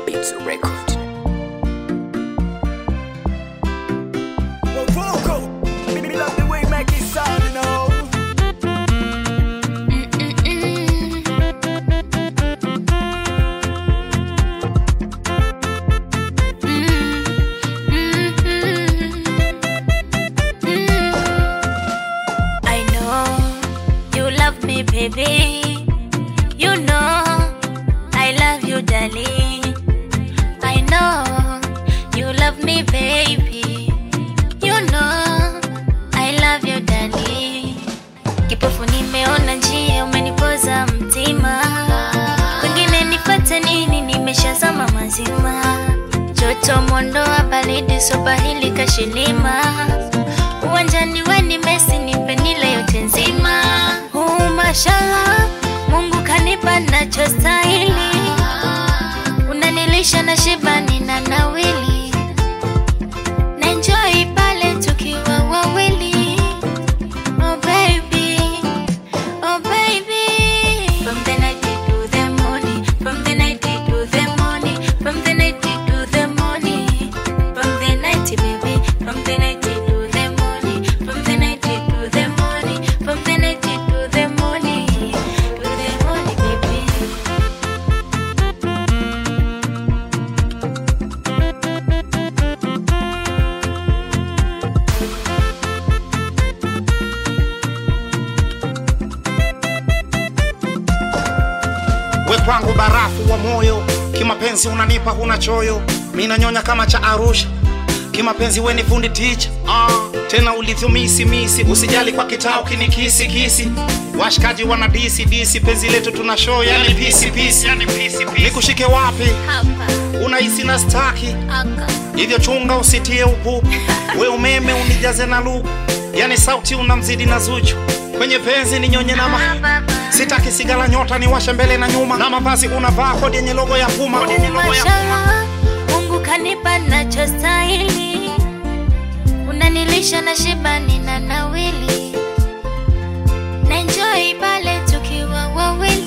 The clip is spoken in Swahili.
Beats Record. Baby, you know I love you, darling. I know you love me, baby. You know I love you, darling. Kipofu nimeona njia, umenipoza mtima. Kwingine nipate nini, nimeshazama mazima. Joto mondoa baridi, soba hili kashilima. Uwanjani weni Messi, nipe nile yote nzima. Mashallah, Mungu kanipa nachostahili. Unanilisha na shiba nina nawili. Na enjoy pale tukiwa wawili. Oh baby, oh baby. From the night to the morning, from the night to the morning, from the night to the morning, from the night baby, from the night to the morning, from the night to the morning, from the night to the morning. We kwangu barafu wa moyo, kimapenzi unanipa huna choyo. Mina nyonya kama cha Arusha, kimapenzi we ni fundi teacher. Tena ulithumisi, usijali kwa kitao kinikisi. Washikaji wana disi, penzi letu tuna show, yani pisi. Nikushike wapi? Hapa. Unahisi na staki? Aka. Hivyo chunga usitie upupu. We umeme unijaze na luku, yani sauti unamzidi na Zuchu. Kwenye penzi ni nyonye na sitaki sigala nyota ni washe mbele na nyuma. Na mavazi unavaa kodi yenye logo ya Puma. Mashallah, Mungu kanipa nachostahili. Unanilisha na shiba nina nawili. Na enjoy pale tukiwa wawili.